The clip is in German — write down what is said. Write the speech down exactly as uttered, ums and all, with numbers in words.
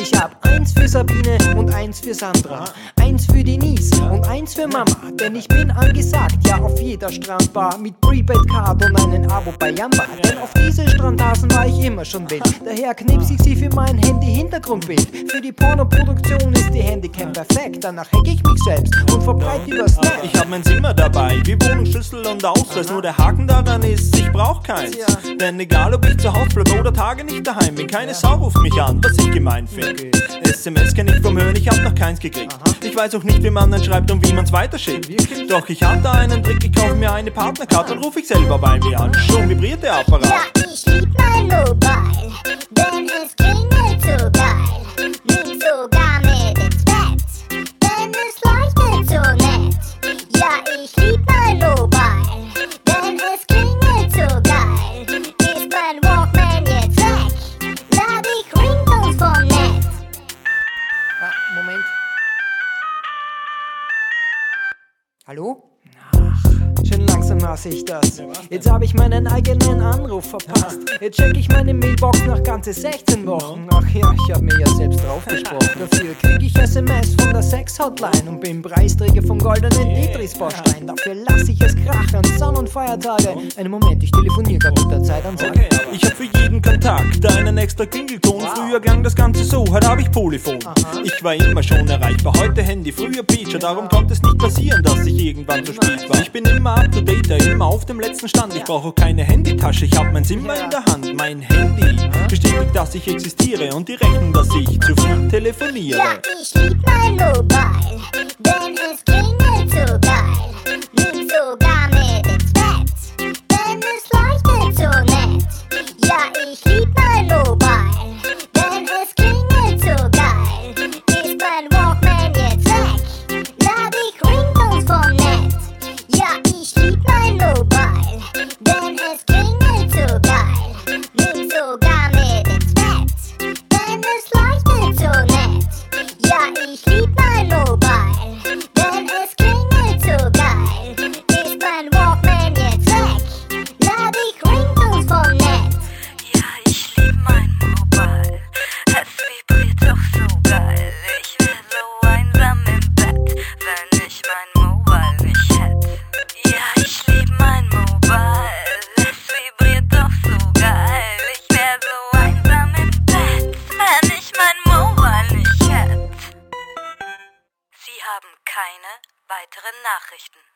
Ich hab eins für Sabine und eins für Sandra, eins für Denise und eins für Mama, denn ich bin angesagt, ja auf jeder Strandbar mit Prepaid-Card und einen Abo bei Jamba. Denn auf diese Strandhasen war ich immer schon wild, daher knipse ich sie für mein Handy-Hintergrundbild. Für die Pornoproduktion ist die Handycam perfekt, danach hack ich mich selbst und verbreite übers Netz. Ich hab mein Zimmer dabei, wie Wohnungsschlüssel und Ausweis, nur der Haken daran ist, ich brauch keins. Denn egal ob ich zu Hause bleib oder Tage nicht daheim bin, keine Sau ruft mich an, was ich gemein find. S M S kenn ich vom Hören, ich hab noch keins gekriegt. Ich weiß auch nicht, wie man dann schreibt und wie man's weiterschickt. Doch ich hab da einen Trick, ich kauf mir eine Partnerkarte und ruf ich selber bei mir an. Schon vibriert der Apparat. Ja, ich lieb mein Mobile, denn es klingelt so geil. Lieg sogar mit ins Bett, denn es leuchtet so nett. Ja, ich lieb mein Mobile, denn es klingelt so geil. Ist mein Walkman jetzt weg, lad ich Ringtones vom Netz. Ah, Moment. Hallo? Ach, schön langsam hasse ich das. Jetzt habe ich meinen eigenen Anruf verpasst. Jetzt check ich meine Mailbox nach ganze sechzehn Wochen. Ach ja, ich hab mir ja selbst draufgesprochen. Dafür krieg ich S M S von der Sex-Hotline und bin Preisträger vom goldenen Tetris-Baustein. Dafür lass ich es krachen, Sonn- und Feiertage. Einen Moment, ich telefoniere grad mit der Zeitansage. Ich hab für jeden Kontakt einen extra Klingelton. Früher klang das Ganze so, heute hab ich Polyphon. Ich war immer schon erreichbar, heute Handy, früher Feature. Darum konnte es nicht passieren, dass ich irgendwann zu spät war. Ich bin immer up to date, immer auf dem letzten Stand. Ich brauche auch keine Handytasche, ich hab mein Zimmer in der Hand. Mein Handy bestätigt, dass ich existiere und die Rechnung, dass ich zu viel telefoniere. Ja, ich lieb mein Mobile, denn es klingelt so geil. Lieg sogar mit ins Bett, denn es leuchtet so nett. Ja, ich lieb mein Mobile, denn es klingelt so geil. Ist mein Walkman jetzt weg, lad ich Ringtones vom Netz. Ja, ich lieb mein Mobile, denn es klingelt so geil. Lieg sogar mit ins Bett, denn es leuchtet so nett. Ja, ich lieb mein Mobile, denn es klingelt so geil. Ist mein Walkman jetzt weg, lad ich Ringtones vom Netz. Ja, ich lieb mein Mobile, es vibriert doch so geil. Ich wär so einsam im Bett, wenn ich mein Mobile nicht hätte. Ja, ich lieb mein Mobile, es vibriert doch so geil. Ich wär so einsam im Bett, wenn ich mein Mobile nicht hätte. Sie haben keine weiteren Nachrichten.